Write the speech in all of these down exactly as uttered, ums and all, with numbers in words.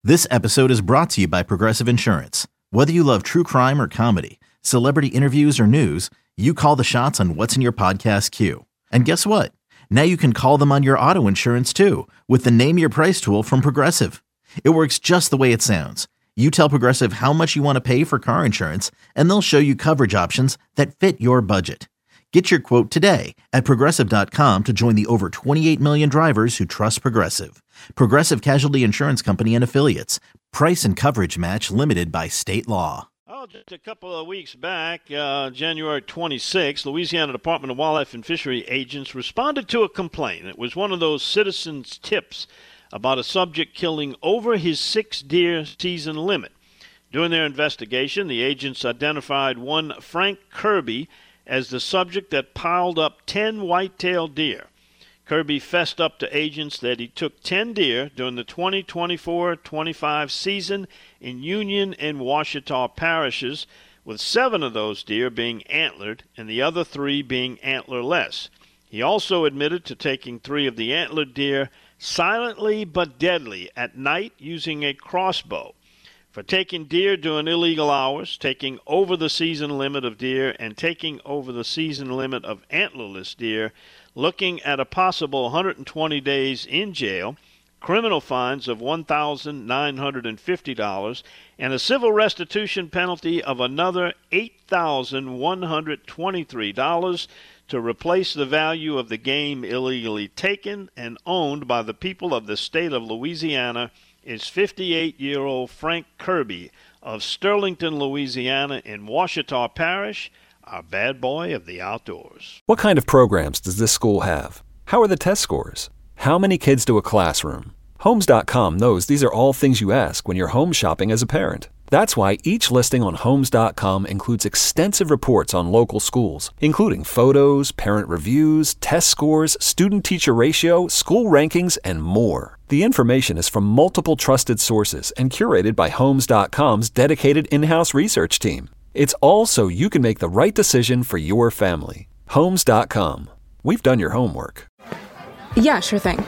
This episode is brought to you by Progressive Insurance. Whether you love true crime or comedy, celebrity interviews or news, you call the shots on what's in your podcast queue. And guess what? Now you can call them on your auto insurance too with the Name Your Price tool from Progressive. It works just the way it sounds. You tell Progressive how much you want to pay for car insurance, and they'll show you coverage options that fit your budget. Get your quote today at Progressive dot com to join the over twenty-eight million drivers who trust Progressive. Progressive Casualty Insurance Company and Affiliates. Price and coverage match limited by state law. Oh, just a couple of weeks back, uh, January twenty-sixth, Louisiana Department of Wildlife and Fishery agents responded to a complaint. It was one of those citizens' tips about a subject killing over his six-deer season limit. During their investigation, the agents identified one Frank Kirby as the subject that piled up ten white-tailed deer. Kirby fessed up to agents that he took ten deer during the twenty twenty-four twenty-five season in Union and Ouachita parishes, with seven of those deer being antlered and the other three being antlerless. He also admitted to taking three of the antlered deer silently but deadly at night using a crossbow. For taking deer during illegal hours, taking over the season limit of deer, and taking over the season limit of antlerless deer, looking at a possible one hundred twenty days in jail, criminal fines of one thousand nine hundred fifty dollars, and a civil restitution penalty of another eight thousand one hundred twenty-three dollars to replace the value of the game illegally taken and owned by the people of the state of Louisiana is fifty-eight-year-old Frank Kirby of Sterlington, Louisiana, in Ouachita Parish, our bad boy of the outdoors. What kind of programs does this school have? How are the test scores? How many kids do a classroom? Homes dot com knows these are all things you ask when you're home shopping as a parent. That's why each listing on Homes dot com includes extensive reports on local schools, including photos, parent reviews, test scores, student-teacher ratio, school rankings, and more. The information is from multiple trusted sources and curated by Homes dot com's dedicated in-house research team. It's all so you can make the right decision for your family. Homes dot com. We've done your homework. Yeah, sure thing.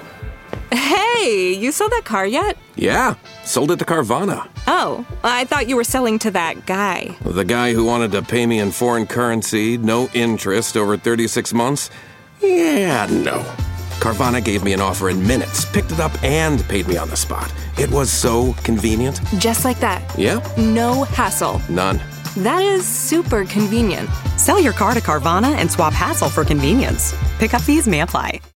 Hey, you sold that car yet? Yeah, sold it to Carvana. Oh, I thought you were selling to that guy. The guy who wanted to pay me in foreign currency, no interest, over thirty-six months? Yeah, no. Carvana gave me an offer in minutes, picked it up, and paid me on the spot. It was so convenient. Just like that. Yeah. No hassle. None. That is super convenient. Sell your car to Carvana and swap hassle for convenience. Pickup fees may apply.